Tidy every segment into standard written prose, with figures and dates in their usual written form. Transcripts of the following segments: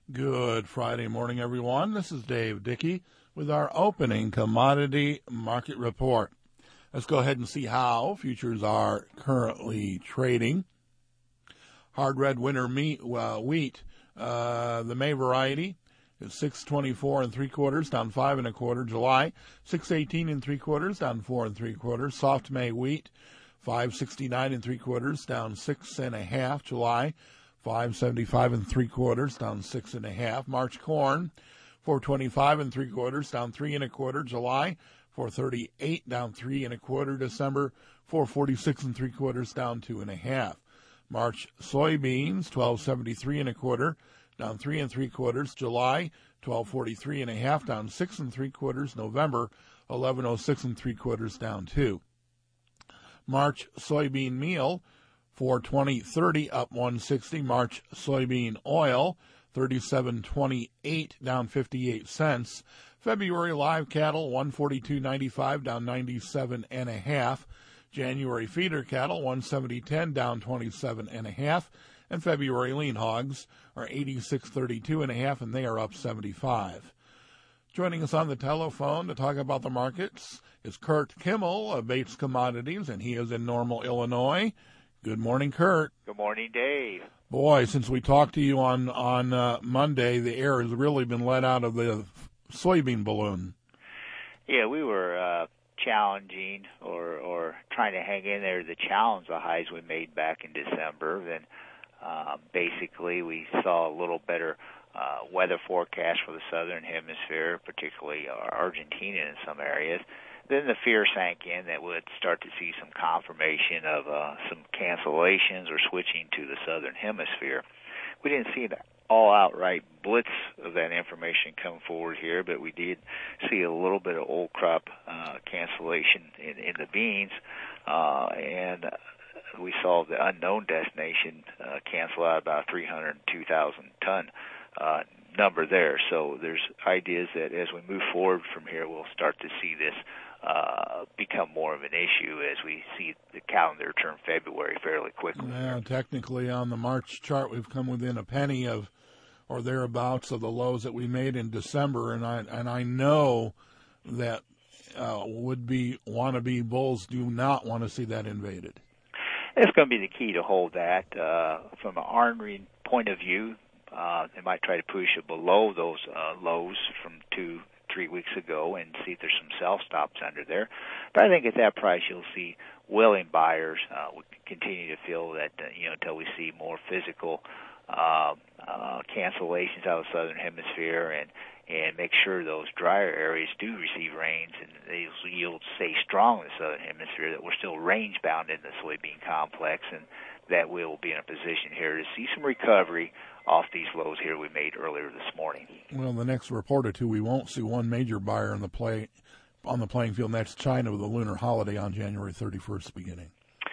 Good Friday morning, everyone. This is Dave Dickey with our opening commodity market report. Let's go ahead and see how futures are currently trading. Hard red winter wheat, the May variety is 6.24 3/4, down 5 1/4. July 6.18 3/4, down 4 3/4. Soft May wheat 5.69 3/4, down 6 1/2. July 5.75 3/4, down 6 1/2. March corn 4.25 3/4, down 3 1/4. July 4.38, down 3 1/4. December 4.46 3/4, down 2 1/2. March soybeans 12.73 1/4, down 3 3/4. July 12.43 1/2, down 6 3/4. November 11.06 3/4, down 2. March soybean meal 420.30, up 160. March soybean oil 37.28, down 58 cents. February live cattle 142.95, down 97 1/2. January feeder cattle 170.10, down 27 1/2. And February lean hogs are 86.32 1/2, and they are up 75. Joining us on the telephone to talk about the markets is Kurt Kimmel of Bates Commodities, and he is in Normal, Illinois. Good morning, Kurt. Good morning, Dave. Boy, since we talked to you on Monday, the air has really been let out of the soybean balloon. Yeah, we were challenging or trying to hang in there to challenge the highs we made back in December. Then basically we saw a little better weather forecast for the southern hemisphere, particularly Argentina in some areas. Then the fear sank in that we'd start to see some confirmation of some cancellations or switching to the southern hemisphere. We didn't see an all-outright blitz of that information come forward here, but we did see a little bit of old crop cancellation in the beans, and we saw the unknown destination cancel out about 302,000 ton number there. So there's ideas that as we move forward from here, we'll start to see this become more of an issue as we see the calendar turn February fairly quickly. Yeah, technically on the March chart, we've come within a penny of or thereabouts of the lows that we made in December, and I know that would-be wannabe bulls do not want to see that invaded. It's going to be the key to hold that. From an ornery point of view, they might try to push it below those lows from 2-3 weeks ago and see if there's some sell-stops under there. But I think at that price you'll see willing buyers will continue to feel that, until we see more physical cancellations out of the southern hemisphere and make sure those drier areas do receive rains and these yields stay strong in the southern hemisphere, that we're still range-bound in the soybean complex, and that we will be in a position here to see some recovery off these lows here we made earlier this morning. Well, the next report or two, we won't see one major buyer on the playing field, and that's China with the lunar holiday on January 31st beginning.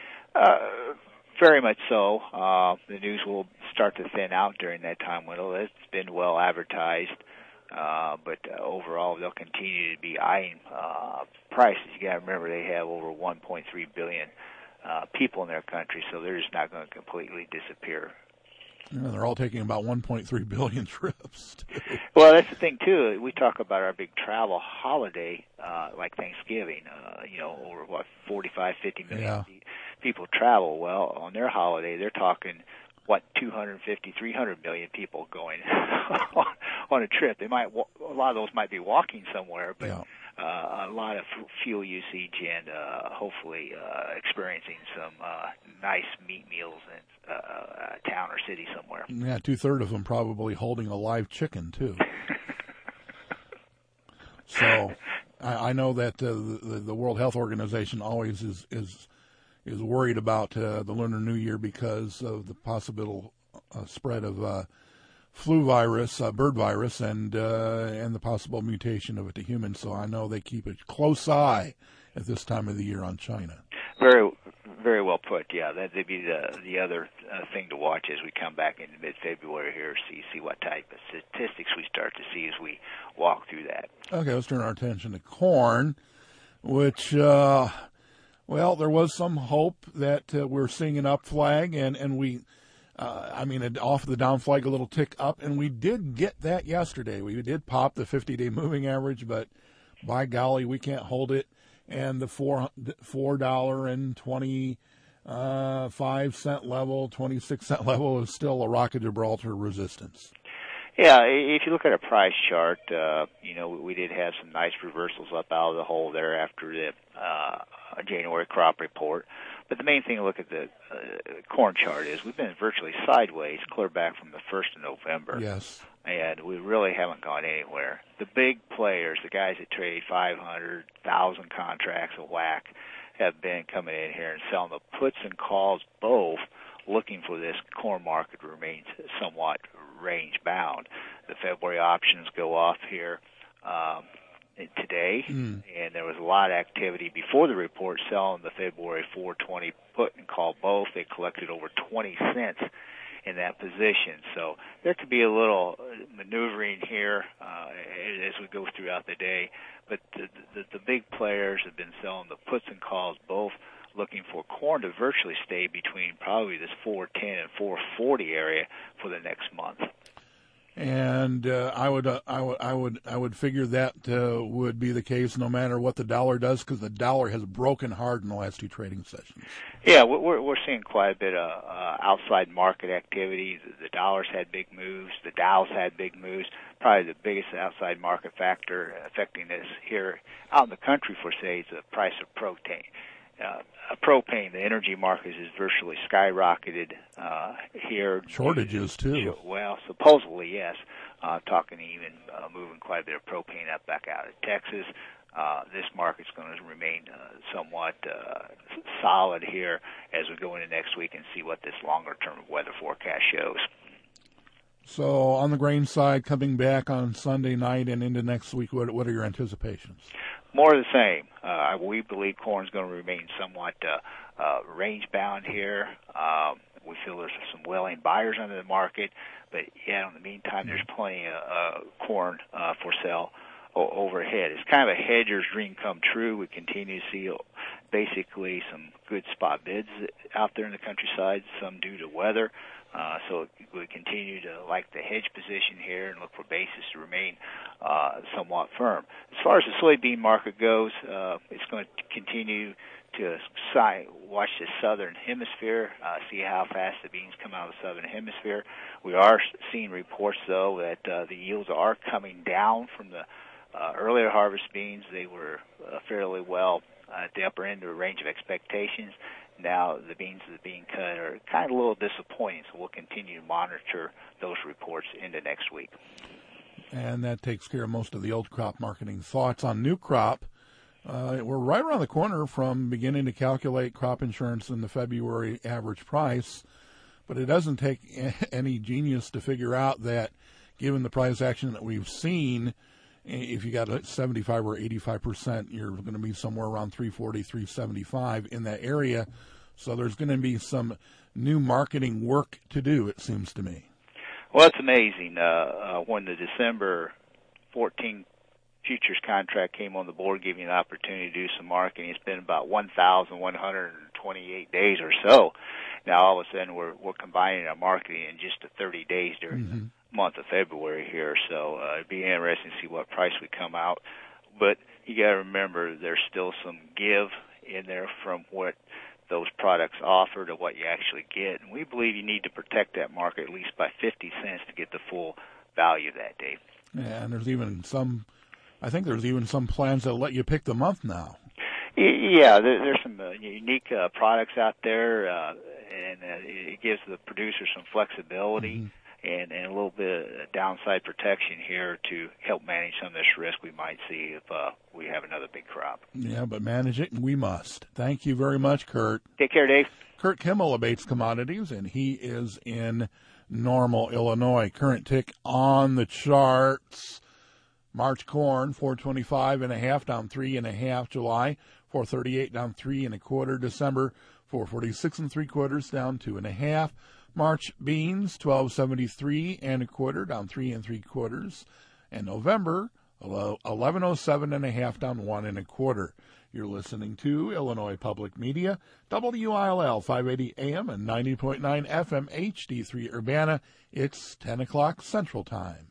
Very much so. The news will start to thin out during that time window. It's been well advertised, but overall they'll continue to be eyeing prices. You got to remember they have over 1.3 billion people in their country, so they're just not going to completely disappear. Yeah, they're all taking about 1.3 billion trips. Well, that's the thing, too. We talk about our big travel holiday, like Thanksgiving, over, 45, 50 million people travel. Well, on their holiday, they're talking, 250, 300 million people going on a trip. A lot of those might be walking somewhere, but a lot of fuel usage and hopefully experiencing some nice meat meals in a town or city somewhere. Yeah, 2/3 of them probably holding a live chicken, too. So I know that the World Health Organization always is worried about the Lunar New Year because of the possible spread of flu virus, bird virus, and the possible mutation of it to humans. So I know they keep a close eye at this time of the year on China. Very, very well put. Yeah, that'd be the other thing to watch as we come back into mid-February here. See what type of statistics we start to see as we walk through that. Okay, let's turn our attention to corn, which. Well, there was some hope that we're seeing an up flag, and we off the down flag, a little tick up, and we did get that yesterday. We did pop the 50-day moving average, but by golly, we can't hold it. And the $4.25 level, 26-cent level is still a Rock of Gibraltar resistance. Yeah, if you look at a price chart, we did have some nice reversals up out of the hole there after the January crop report. But the main thing to look at the corn chart is we've been virtually sideways clear back from the 1st of November. Yes. And we really haven't gone anywhere. The big players, the guys that trade 500,000 contracts a whack, have been coming in here and selling the puts and calls both, looking for this corn market remains somewhat range bound. The February options go off here today, and there was a lot of activity before the report selling the February 420 put and call both. They collected over 20 cents in that position. So there could be a little maneuvering here as we go throughout the day. But the big players have been selling the puts and calls both, looking for corn to virtually stay between probably this 410 and 440 area for the next month. And I would figure that would be the case no matter what the dollar does, because the dollar has broken hard in the last two trading sessions. Yeah, we're seeing quite a bit of outside market activity. The dollar's had big moves. The Dow's had big moves. Probably the biggest outside market factor affecting this here out in the country, for say, is the price of protein. Propane, the energy market is virtually skyrocketed here. Shortages, too. Well, supposedly, yes. Talking even moving quite a bit of propane up back out of Texas. This market's going to remain somewhat solid here as we go into next week and see what this longer-term weather forecast shows. So on the grain side, coming back on Sunday night and into next week, what are your anticipations? More of the same. We believe corn is going to remain somewhat range-bound here. We feel there's some willing buyers under the market, but yeah, in the meantime, there's plenty of corn for sale overhead. It's kind of a hedger's dream come true. We continue to see basically some good spot bids out there in the countryside, some due to weather. So we continue to like the hedge position here and look for basis to remain somewhat firm. As far as the soybean market goes, it's going to continue to watch the southern hemisphere, see how fast the beans come out of the southern hemisphere. We are seeing reports, though, that the yields are coming down from the earlier harvest beans. They were fairly well at the upper end of the range of expectations. Now the beans that are being cut are kind of a little disappointing, so we'll continue to monitor those reports into next week. And that takes care of most of the old crop marketing. Thoughts on new crop? We're right around the corner from beginning to calculate crop insurance in the February average price, but it doesn't take any genius to figure out that given the price action that we've seen, if you got a 75 or 85%, you're going to be somewhere around 340, 375 in that area. So there's going to be some new marketing work to do, it seems to me. Well, it's amazing. When the December 14 futures contract came on the board, giving you an opportunity to do some marketing, it's been about 1,128 days or so. Now, all of a sudden, we're combining our marketing in just 30 days during the month of February here. So it'd be interesting to see what price we come out. But you got to remember, there's still some give in there from what those products offer to what you actually get. And we believe you need to protect that market at least by 50 cents to get the full value of that, Dave. Yeah, and there's even some plans that let you pick the month now. Yeah, there's some unique products out there, and it gives the producer some flexibility and a little bit of downside protection here to help manage some of this risk we might see if we have another big crop. Yeah, but manage it we must. Thank you very much, Kurt. Take care, Dave. Kurt Kimmel of Bates Commodities, and he is in Normal, Illinois. Current tick on the charts. March corn, 425.5, down 3.5. July, 438, down 3 1/4. December, 446 3/4, down 2.5. March beans, 1273 1/4, down 3 3/4. And November, 1107.5, down 1 1/4. You're listening to Illinois Public Media, WILL 580 AM and 90.9 FM HD3 Urbana. It's 10 o'clock Central Time.